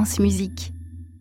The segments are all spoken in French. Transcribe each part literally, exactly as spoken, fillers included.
France Musique.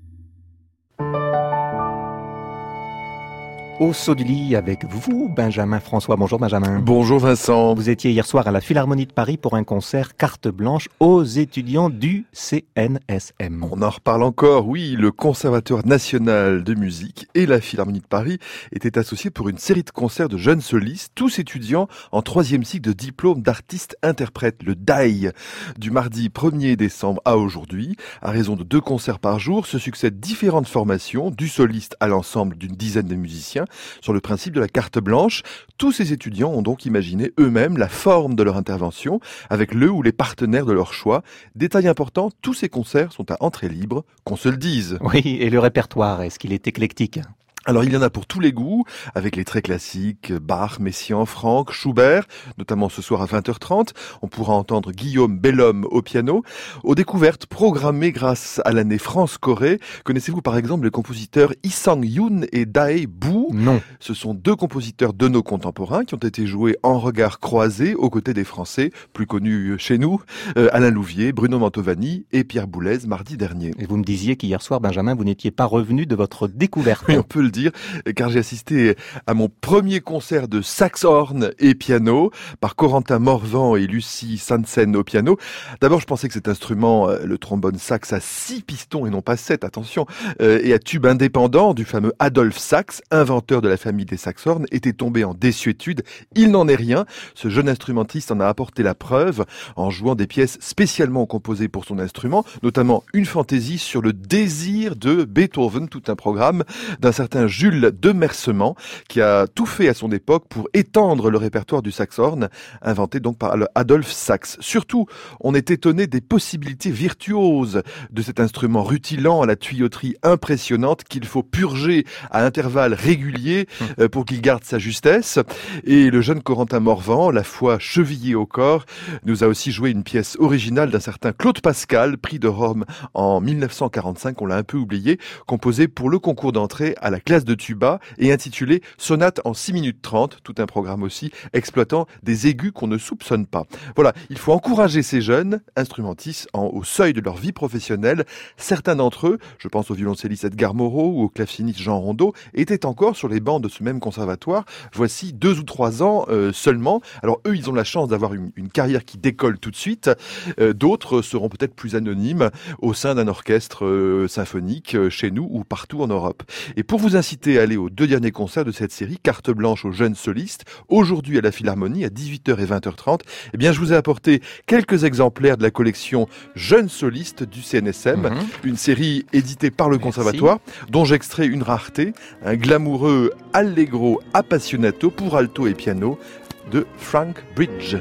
Au saut du lit avec vous, Benjamin François. Bonjour Benjamin. Bonjour Vincent. Vous étiez hier soir à la Philharmonie de Paris pour un concert carte blanche aux étudiants du C N S M. On en reparle encore, oui. Le Conservatoire national de musique et la Philharmonie de Paris étaient associés pour une série de concerts de jeunes solistes, tous étudiants en troisième cycle de diplôme d'artiste-interprète, le D A I. Du mardi premier décembre à aujourd'hui, à raison de deux concerts par jour, se succèdent différentes formations, du soliste à l'ensemble d'une dizaine de musiciens, sur le principe de la carte blanche. Tous ces étudiants ont donc imaginé eux-mêmes la forme de leur intervention avec le ou les partenaires de leur choix. Détail important, tous ces concerts sont à entrée libre, qu'on se le dise. Oui, et le répertoire, est-ce qu'il est éclectique ? Alors il y en a pour tous les goûts, avec les très classiques, Bach, Messiaen, Franck, Schubert, notamment ce soir à vingt heures trente. On pourra entendre Guillaume Bellhomme au piano. Aux découvertes programmées grâce à l'année France-Corée, connaissez-vous par exemple les compositeurs Lee Sang-yoon et Dae Boo ? Non. Ce sont deux compositeurs de nos contemporains qui ont été joués en regard croisé aux côtés des Français, plus connus chez nous, euh, Alain Louvier, Bruno Mantovani et Pierre Boulez mardi dernier. Et vous me disiez qu'hier soir, Benjamin, vous n'étiez pas revenu de votre découverte. Oui, on peut le dire, car j'ai assisté à mon premier concert de saxhorn et piano par Corentin Morvan et Lucie Sansen au piano. D'abord, je pensais que cet instrument, le trombone sax à six pistons et non pas sept, attention, et à tube indépendant du fameux Adolphe Sax, inventeur de la famille des saxhorns, était tombé en désuétude. Il n'en est rien. Ce jeune instrumentiste en a apporté la preuve en jouant des pièces spécialement composées pour son instrument, notamment une fantaisie sur le désir de Beethoven, tout un programme d'un certain Jules de Mersement, qui a tout fait à son époque pour étendre le répertoire du saxhorn, inventé donc par Adolphe Sax. Surtout, on est étonné des possibilités virtuoses de cet instrument rutilant à la tuyauterie impressionnante qu'il faut purger à intervalles réguliers euh, pour qu'il garde sa justesse. Et le jeune Corentin Morvan, la foi chevillée au corps, nous a aussi joué une pièce originale d'un certain Claude Pascal, prix de Rome en mille neuf cent quarante-cinq, on l'a un peu oublié, composé pour le concours d'entrée à la classe de tuba et intitulé Sonate en six minutes trente, tout un programme aussi exploitant des aigus qu'on ne soupçonne pas. Voilà, il faut encourager ces jeunes instrumentistes en, au seuil de leur vie professionnelle. Certains d'entre eux, je pense au violoncelliste Edgar Moreau ou au claveciniste Jean Rondeau, étaient encore sur les bancs de ce même conservatoire, voici deux ou trois ans euh, seulement. Alors eux, ils ont la chance d'avoir une, une carrière qui décolle tout de suite. Euh, d'autres seront peut-être plus anonymes au sein d'un orchestre euh, symphonique euh, chez nous ou partout en Europe. Et pour vous inciter à aller aux deux derniers concerts de cette série, carte blanche aux jeunes solistes, aujourd'hui à la Philharmonie à dix-huit heures et vingt heures trente, eh bien je vous ai apporté quelques exemplaires de la collection Jeunes solistes du C N S M, mmh. une série éditée par le Merci. Conservatoire, dont j'extrais une rareté, un glamoureux Allegro appassionato pour alto et piano de Frank Bridge.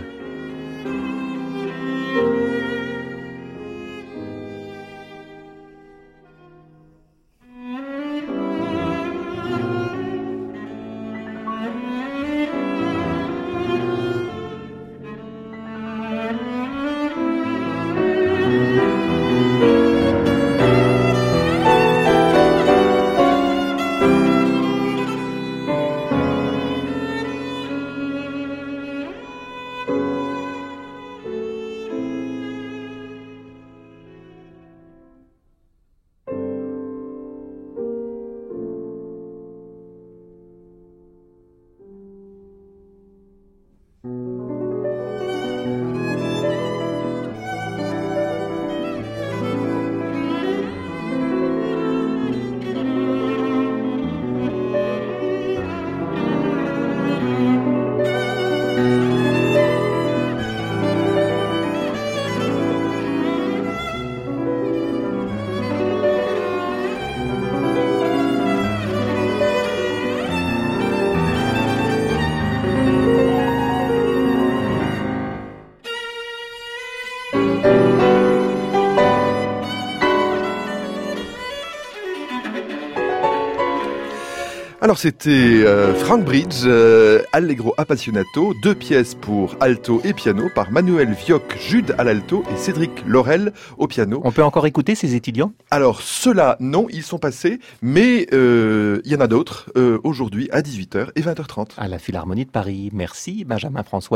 Alors c'était euh, Frank Bridge, euh, Allegro appassionato, deux pièces pour alto et piano par Manuel Vioc Jude à l'alto et Cédric Laurel au piano. On peut encore écouter ces étudiants ? Alors ceux-là, non, ils sont passés, mais euh, il y en a d'autres euh, aujourd'hui à dix-huit heures et vingt heures trente. À la Philharmonie de Paris. Merci Benjamin François.